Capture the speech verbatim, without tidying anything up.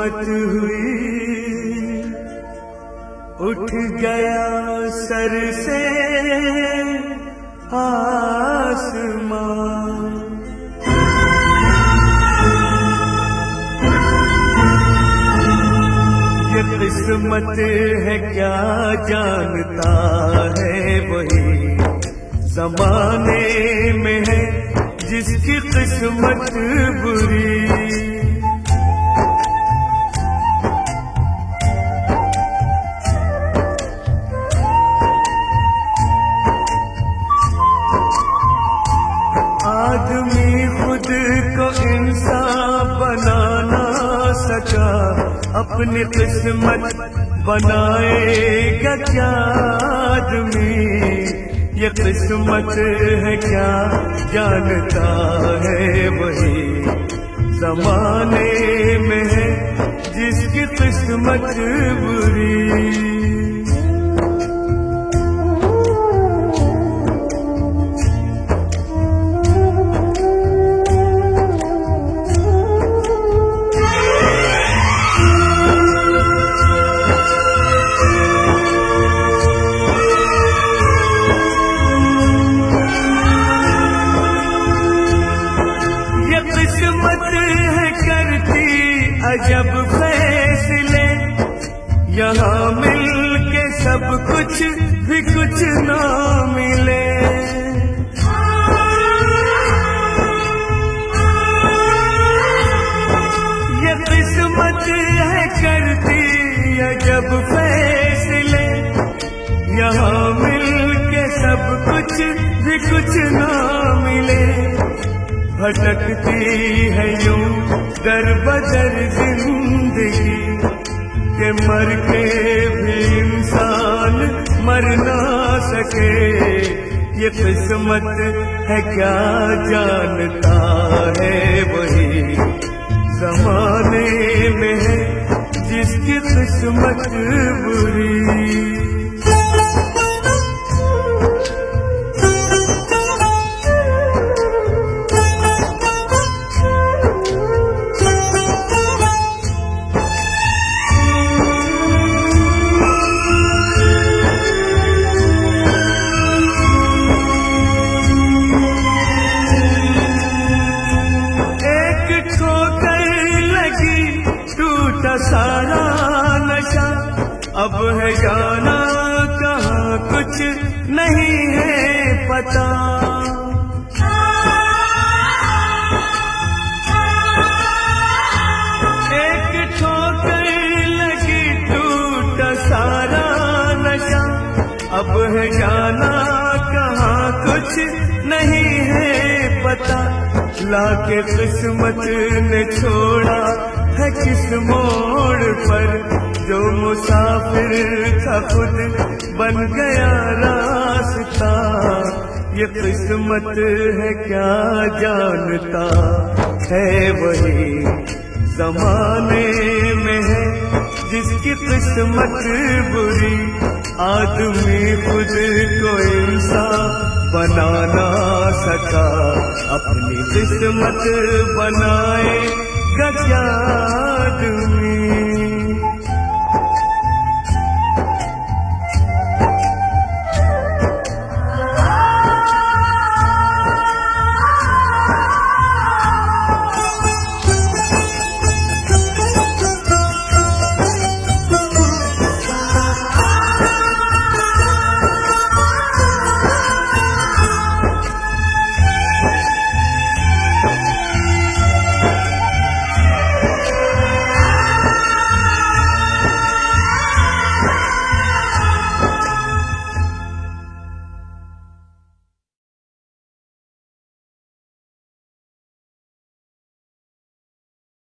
किस्मत हुई, उठ गया सर से आसमां। ये किस्मत है क्या जानता है वही ज़माने में है जिसकी किस्मत बुरी। आदमी खुद को इंसान बना ना सका, अपनी किस्मत बनाएगा क्या आदमी। ये किस्मत है क्या जानता है वही ज़माने में है जिसकी किस्मत बुरी। जब फैसले यहाँ मिल के सब कुछ भी कुछ ना मिले। ये किस्मत है करती है जब फैसले, यहाँ मिल के सब कुछ भी कुछ ना मिले। भटकती है यूं दर बदर जिंदगी के मर के भी इंसान मर ना सके। ये किस्मत है क्या जानता है वही ज़माने में है जिसकी किस्मत बुरी। सारा नशा अब है जाना कहाँ कुछ नहीं है पता। एक ठोकर लगी टूटा सारा नशा, अब है जाना कहाँ कुछ नहीं है पता। लाके किस्मत ने छोड़ा है किस मोड़ पर, जो मुसाफिर था खुद बन गया रास्ता। ये किस्मत है क्या जानता है वही ज़माने में है जिसकी किस्मत बुरी। आदमी खुद को इंसान बना ना सका, अपनी किस्मत बनाए क्या आदमी।